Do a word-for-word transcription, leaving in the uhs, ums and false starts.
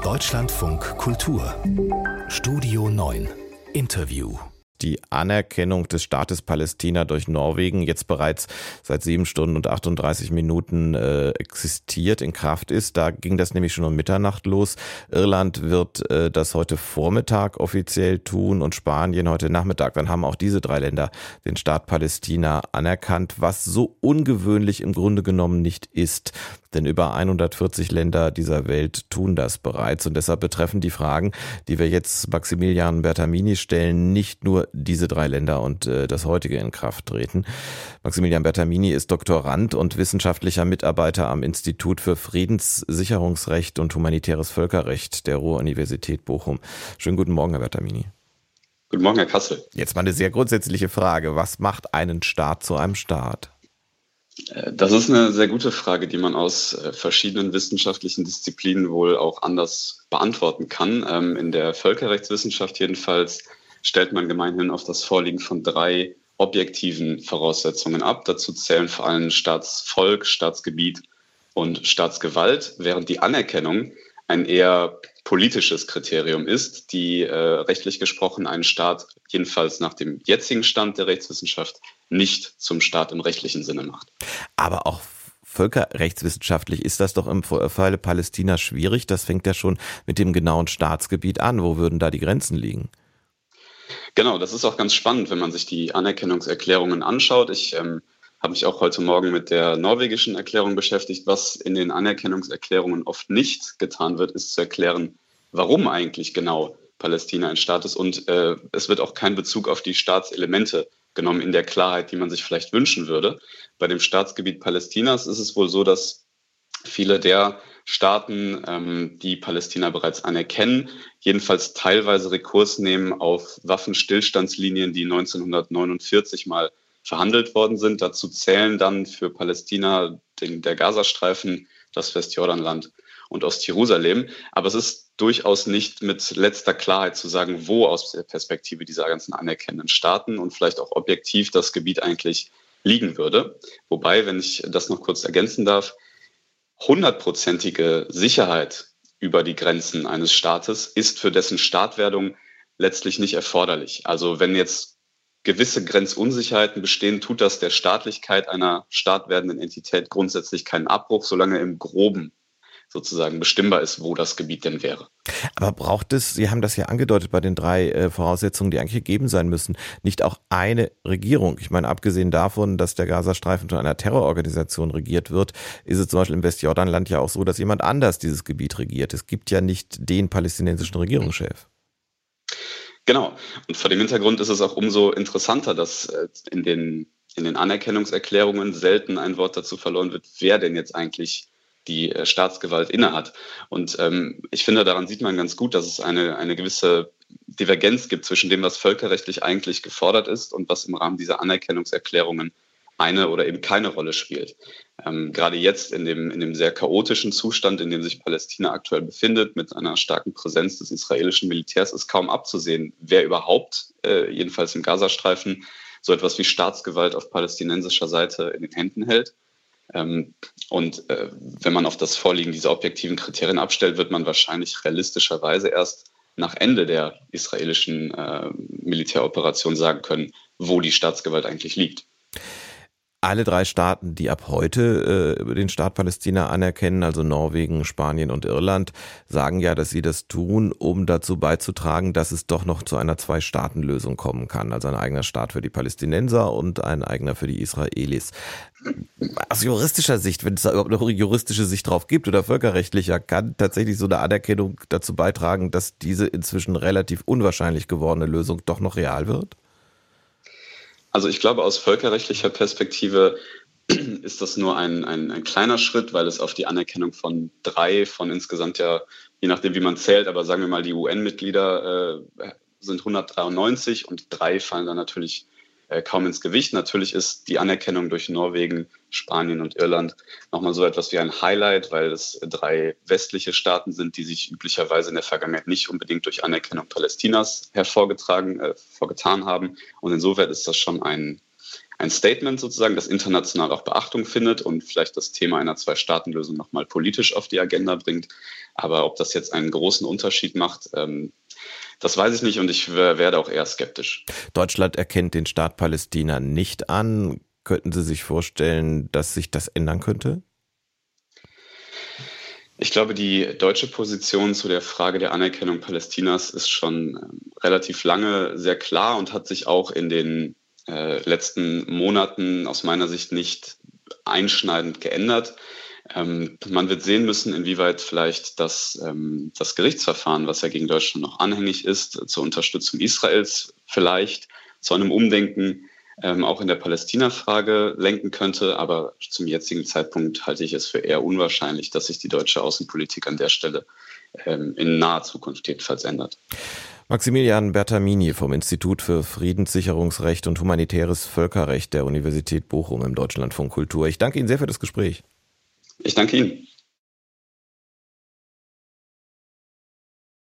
Deutschlandfunk Kultur Studio neun Interview. Die Anerkennung des Staates Palästina durch Norwegen jetzt bereits seit sieben Stunden und achtunddreißig Minuten äh, existiert, in Kraft ist. Da ging das nämlich schon um Mitternacht los. Irland wird äh, das heute Vormittag offiziell tun und Spanien heute Nachmittag. Dann haben auch diese drei Länder den Staat Palästina anerkannt, was so ungewöhnlich im Grunde genommen nicht ist. Denn über hundertvierzig Länder dieser Welt tun das bereits. Und deshalb betreffen die Fragen, die wir jetzt Maximilian Bertamini stellen, nicht nur diese drei Länder und äh, das heutige in Kraft treten. Maximilian Bertamini ist Doktorand und wissenschaftlicher Mitarbeiter am Institut für Friedenssicherungsrecht und humanitäres Völkerrecht der Ruhr-Universität Bochum. Schönen guten Morgen, Herr Bertamini. Guten Morgen, Herr Kassel. Jetzt mal eine sehr grundsätzliche Frage. Was macht einen Staat zu einem Staat? Das ist eine sehr gute Frage, die man aus verschiedenen wissenschaftlichen Disziplinen wohl auch anders beantworten kann. In der Völkerrechtswissenschaft jedenfalls stellt man gemeinhin auf das Vorliegen von drei objektiven Voraussetzungen ab. Dazu zählen vor allem Staatsvolk, Staatsgebiet und Staatsgewalt, während die Anerkennung ein eher politisches Kriterium ist, die äh, rechtlich gesprochen einen Staat, jedenfalls nach dem jetzigen Stand der Rechtswissenschaft, nicht zum Staat im rechtlichen Sinne macht. Aber auch völkerrechtswissenschaftlich ist das doch im Falle Palästina schwierig. Das fängt ja schon mit dem genauen Staatsgebiet an. Wo würden da die Grenzen liegen? Genau, das ist auch ganz spannend, wenn man sich die Anerkennungserklärungen anschaut. Ich ähm, habe mich auch heute Morgen mit der norwegischen Erklärung beschäftigt. Was in den Anerkennungserklärungen oft nicht getan wird, ist zu erklären, warum eigentlich genau Palästina ein Staat ist. Und äh, es wird auch kein Bezug auf die Staatselemente genommen in der Klarheit, die man sich vielleicht wünschen würde. Bei dem Staatsgebiet Palästinas ist es wohl so, dass viele der Staaten, ähm, die Palästina bereits anerkennen, jedenfalls teilweise Rekurs nehmen auf Waffenstillstandslinien, die neunzehnhundertneunundvierzig mal verhandelt worden sind. Dazu zählen dann für Palästina den, der Gazastreifen, das Westjordanland und Ostjerusalem. Aber es ist durchaus nicht mit letzter Klarheit zu sagen, wo aus der Perspektive dieser ganzen anerkennenden Staaten und vielleicht auch objektiv das Gebiet eigentlich liegen würde. Wobei, wenn ich das noch kurz ergänzen darf, hundertprozentige Sicherheit über die Grenzen eines Staates ist für dessen Staatwerdung letztlich nicht erforderlich. Also wenn jetzt gewisse Grenzunsicherheiten bestehen, tut das der Staatlichkeit einer staatwerdenden Entität grundsätzlich keinen Abbruch, solange im Groben sozusagen bestimmbar ist, wo das Gebiet denn wäre. Aber braucht es, Sie haben das ja angedeutet bei den drei äh, Voraussetzungen, die eigentlich gegeben sein müssen, nicht auch eine Regierung? Ich meine, abgesehen davon, dass der Gazastreifen von einer Terrororganisation regiert wird, ist es zum Beispiel im Westjordanland ja auch so, dass jemand anders dieses Gebiet regiert. Es gibt ja nicht den palästinensischen Regierungschef. Genau. Und vor dem Hintergrund ist es auch umso interessanter, dass äh, in den, in den Anerkennungserklärungen selten ein Wort dazu verloren wird, wer denn jetzt eigentlich die äh, Staatsgewalt innehat. Und ähm, ich finde, daran sieht man ganz gut, dass es eine, eine gewisse Divergenz gibt zwischen dem, was völkerrechtlich eigentlich gefordert ist und was im Rahmen dieser Anerkennungserklärungen eine oder eben keine Rolle spielt. Ähm, gerade jetzt in dem, in dem sehr chaotischen Zustand, in dem sich Palästina aktuell befindet, mit einer starken Präsenz des israelischen Militärs, ist kaum abzusehen, wer überhaupt, äh, jedenfalls im Gazastreifen, so etwas wie Staatsgewalt auf palästinensischer Seite in den Händen hält. Ähm, und äh, wenn man auf das Vorliegen dieser objektiven Kriterien abstellt, wird man wahrscheinlich realistischerweise erst nach Ende der israelischen äh, Militäroperation sagen können, wo die Staatsgewalt eigentlich liegt. Alle drei Staaten, die ab heute äh, den Staat Palästina anerkennen, also Norwegen, Spanien und Irland, sagen ja, dass sie das tun, um dazu beizutragen, dass es doch noch zu einer Zwei-Staaten-Lösung kommen kann. Also ein eigener Staat für die Palästinenser und ein eigener für die Israelis. Aus juristischer Sicht, wenn es da überhaupt eine juristische Sicht drauf gibt oder völkerrechtlicher, kann tatsächlich so eine Anerkennung dazu beitragen, dass diese inzwischen relativ unwahrscheinlich gewordene Lösung doch noch real wird? Also ich glaube, aus völkerrechtlicher Perspektive ist das nur ein, ein, ein kleiner Schritt, weil es auf die Anerkennung von drei, von insgesamt ja, je nachdem wie man zählt, aber sagen wir mal, die U N-Mitglieder äh, sind hundertdreiundneunzig und drei fallen dann natürlich äh, kaum ins Gewicht. Natürlich ist die Anerkennung durch Norwegen, Spanien und Irland nochmal so etwas wie ein Highlight, weil es drei westliche Staaten sind, die sich üblicherweise in der Vergangenheit nicht unbedingt durch Anerkennung Palästinas hervorgetragen, äh, vorgetan haben. Und insofern ist das schon ein, ein Statement sozusagen, das international auch Beachtung findet und vielleicht das Thema einer Zwei-Staaten-Lösung nochmal politisch auf die Agenda bringt. Aber ob das jetzt einen großen Unterschied macht, ähm, das weiß ich nicht und ich werde auch eher skeptisch. Deutschland erkennt den Staat Palästina nicht an. Könnten Sie sich vorstellen, dass sich das ändern könnte? Ich glaube, die deutsche Position zu der Frage der Anerkennung Palästinas ist schon äh, relativ lange sehr klar und hat sich auch in den äh, letzten Monaten aus meiner Sicht nicht einschneidend geändert. Ähm, man wird sehen müssen, inwieweit vielleicht das, ähm, das Gerichtsverfahren, was ja gegen Deutschland noch anhängig ist, zur Unterstützung Israels vielleicht zu einem Umdenken ähm, auch in der Palästina-Frage lenken könnte. Aber zum jetzigen Zeitpunkt halte ich es für eher unwahrscheinlich, dass sich die deutsche Außenpolitik an der Stelle ähm, in naher Zukunft jedenfalls ändert. Maximilian Bertamini vom Institut für Friedenssicherungsrecht und humanitäres Völkerrecht der Universität Bochum im Deutschlandfunk Kultur. Ich danke Ihnen sehr für das Gespräch. Ich danke Ihnen.